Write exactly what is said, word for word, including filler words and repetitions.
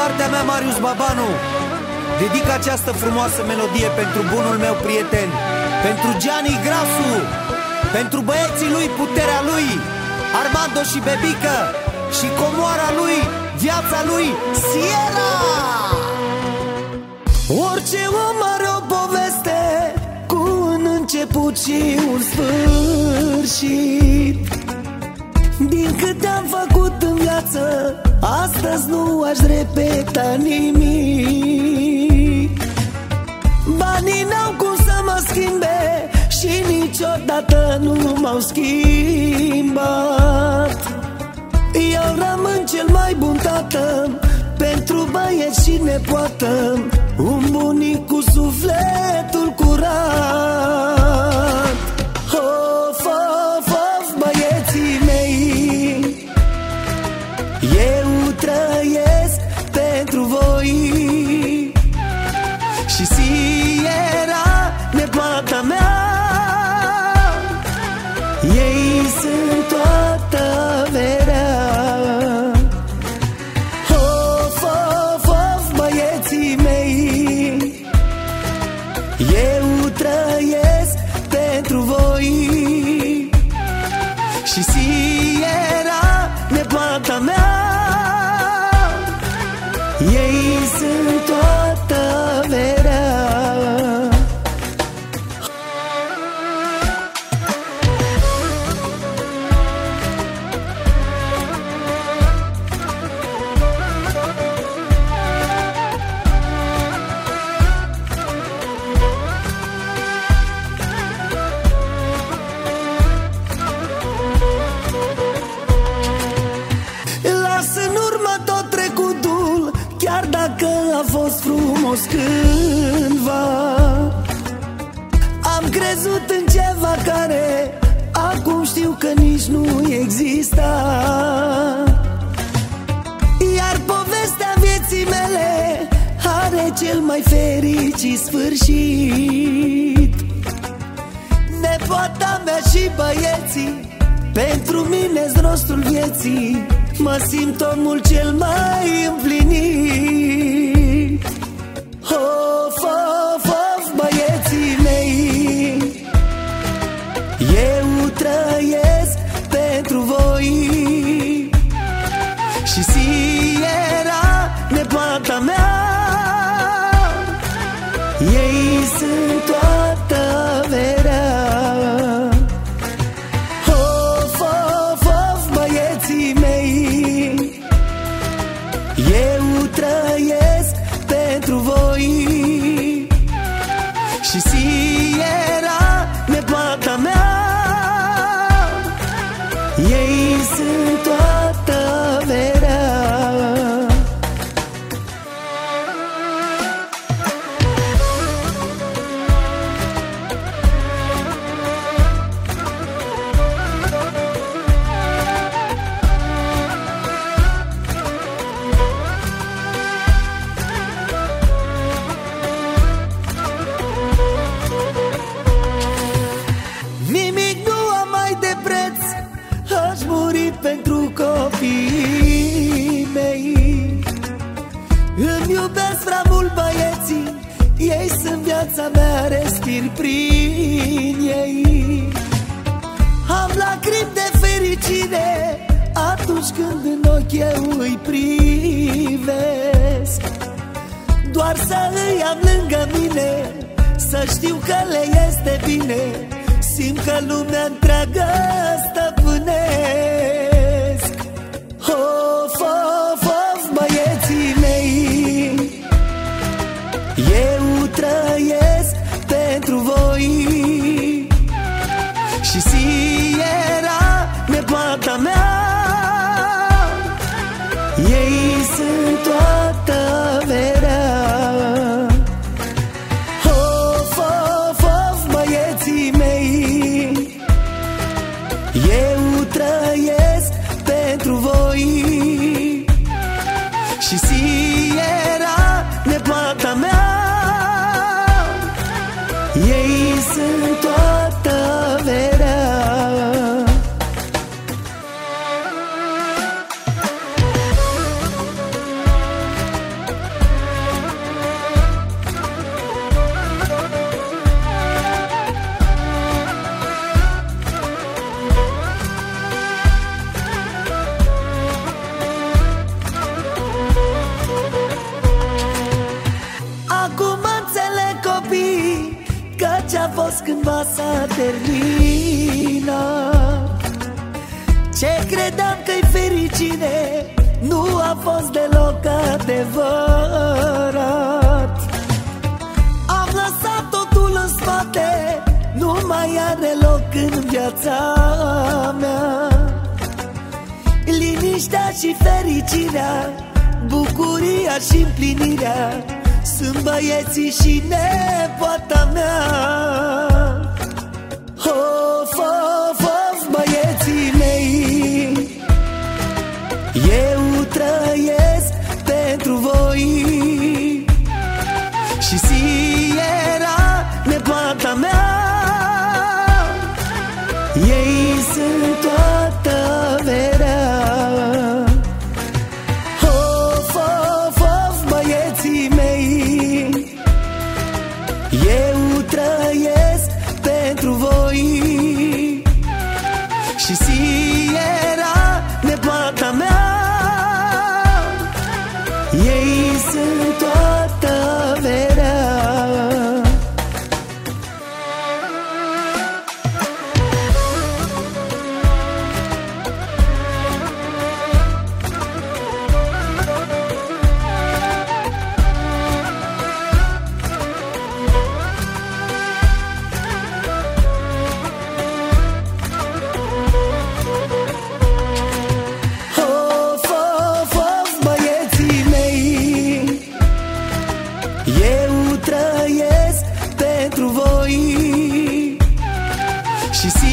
partea mea, Marius Babanu, dedic această frumoasă melodie pentru bunul meu prieten, pentru Gianni Grasu, pentru băieții lui, puterea lui, Armando și Bebică, și comoara lui, viața lui, Sierra. Orice om are o poveste cu un început și un sfârșit. Din câte am făcut în viață, astăzi nu aș repeta nimic. Banii n-au cum să mă schimbe și niciodată nu m-au schimbat. Eu rămân cel mai bun tată pentru băieți și nepoată, un bunic cu sufletul curat. Of, of, of, băieții mei, eu trăiesc pentru voi. Și Sierra, nepoata mea, ei sunt toată averea. Of, of, of, băieții mei, eu trăiesc pentru voi. Și Sierra, nepoata mea, ei sunt toată averea. Dacă a fost frumos cândva, am crezut în ceva care acum știu că nici nu exista. Iar povestea vieții mele are cel mai fericit sfârșit. Nepoata mea și băieții, pentru mine-s rostul vieții, mă simt omul cel mai împlinit. Of, of, of, băieții mei, eu trăiesc pentru voi. Și Sierra, nepoata mea, ei sunt toată averea. Of, of, of, băieții mei, eu trăiesc pentru voi. Și Sierra, nepoata mea, ei sunt toată averea. Pentru copiii mei îmi iubesc prea mult băieții, ei sunt viața mea, respir prin ei. Am lacrimi de fericire atunci când în ochi eu îi privesc. Doar să îi am lângă mine, să știu că le este bine, simt că lumea întreagă stăpânesc. Of, of, of, băieții mei, eu trăiesc pentru voi. Și Sierra, nepoata mea, ei sunt toată averea. Of, of, of, băieții mei, eu trăiesc pentru voi. Și Sierra, nepoata mea, ei sunt toată averea. fost cândva s-a terminat. Ce credeam că-i fericire nu a fost deloc adevărat. Am lăsat totul în spate, nu mai are loc în viața mea. Liniștea și fericirea, bucuria și împlinirea sunt băieții și nepoata mea. Of, of, of, băieții mei, eu trăiesc pentru voi. Și Sierra, nepoata mea, ei sunt toată verea. Of, of, of, băieții mei, eu trăiesc pentru voi. Și Sierra, nepoata mea, ei sunt toată verea. Eu trăiesc pentru voi. Și